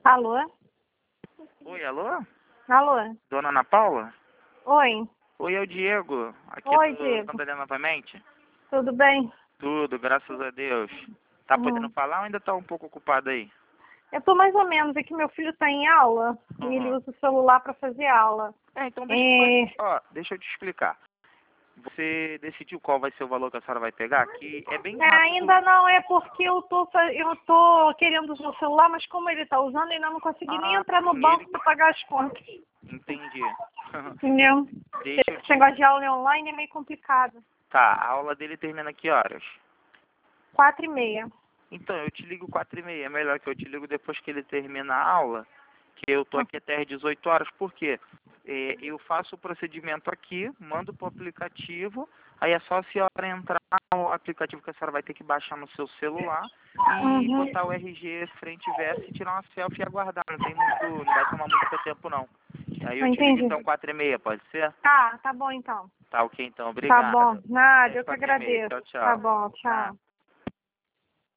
Alô? Oi, alô? Alô? Dona Ana Paula? Oi. Oi, é o Diego, aqui Oi, do Diego. Santander novamente. Tudo bem? Tudo, graças a Deus. Tá podendo Uhum. falar ou ainda tá um pouco ocupado aí? Eu tô mais ou menos. É que meu filho tá em aula e ele Aham. usa o celular para fazer aula. Então É... deixa eu te explicar. Você decidiu qual vai ser o valor que a senhora vai pegar? Que é bem rápido. Ainda não, é porque eu tô querendo usar o celular, mas como ele tá usando, ainda não consegui nem Ah, entrar no sim, banco para pagar as contas. entendi. Entendeu? Deixa eu Esse te... negócio de aula online é meio complicado. Tá, a aula dele termina que horas? 4h30. Então, eu te ligo 4h30. É melhor que eu te ligo depois que ele termina a aula, que eu tô aqui até às 18 horas. Por quê? Eu faço o procedimento aqui, mando pro aplicativo, aí é só a senhora entrar no aplicativo que a senhora vai ter que baixar no seu celular e Uhum. botar o RG frente e verso e tirar uma selfie e aguardar. Não vai tomar muito seu tempo não. Aí eu te ligo Entendi. então 4h30, pode ser? Tá bom então. Tá ok então, Tá bom. obrigado. Nada, Até eu que 4h30. agradeço. Tchau, Tá tchau. bom, Nada. tchau.